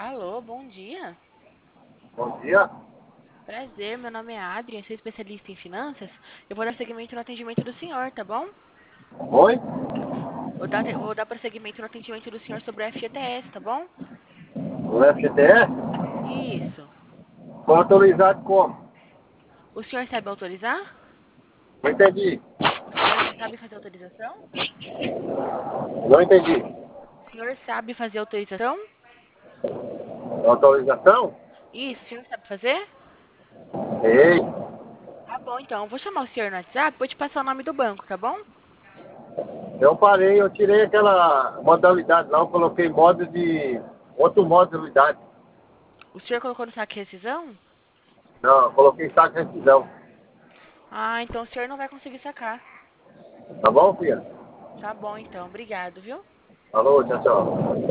Alô, bom dia. Bom dia. Prazer, meu nome é Adrian, sou especialista em finanças. Eu vou dar seguimento no atendimento do senhor, tá bom? Oi? Vou dar prosseguimento no atendimento do senhor sobre o FGTS, tá bom? O FGTS? Isso. Foi autorizado como? O senhor sabe autorizar? Não entendi. O senhor sabe fazer autorização? Não entendi. O senhor sabe fazer autorização? Autorização? Isso, o senhor sabe fazer? Ei. Tá bom, então. Eu vou chamar o senhor no WhatsApp, vou te passar o nome do banco, tá bom? Eu parei, eu tirei aquela modalidade lá, eu coloquei modo de. Outro modalidade. O senhor colocou no saque rescisão? Não, eu coloquei saco de rescisão. Ah, então o senhor não vai conseguir sacar. Tá bom, filha? Tá bom, então. Obrigado, viu? Falou, tchau, tchau.